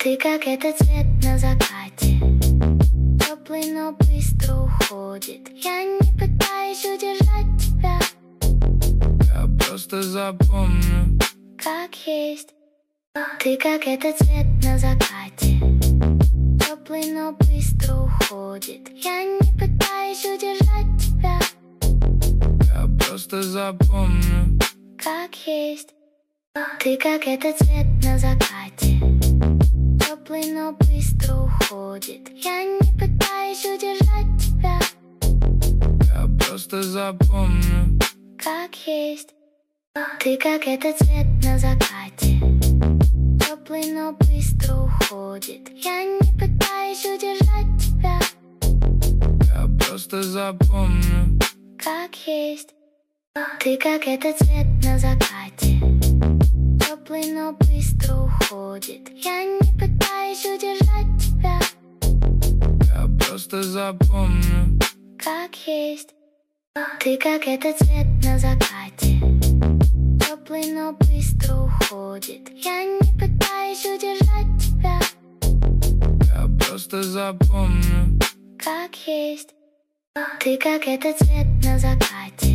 Ты как этот цвет на закате, теплый, но быстро уходит. Я не пытаюсь удержать тебя, я просто запомню, как есть. Ты как этот цвет на закате, теплый, но быстро уходит. Я не пытаюсь удержать тебя, я просто запомню, как есть. Ты как этот цвет на закате, теплый, но быстро уходит. Я не пытаюсь удержать тебя, я просто запомню, как есть. Ты как этот цвет на закате, теплый, но быстро уходит. Я не пытаюсь удержать тебя, я просто запомню, как есть. Ты как этот цвет на закате, теплый, но быстро уходит. Я не пытаюсь удержать тебя, я просто запомню, как есть. Ты как этот цвет на закате, теплый, но быстро уходит. Я не пытаюсь удержать тебя, я просто запомню, как есть. Ты как этот цвет на закате,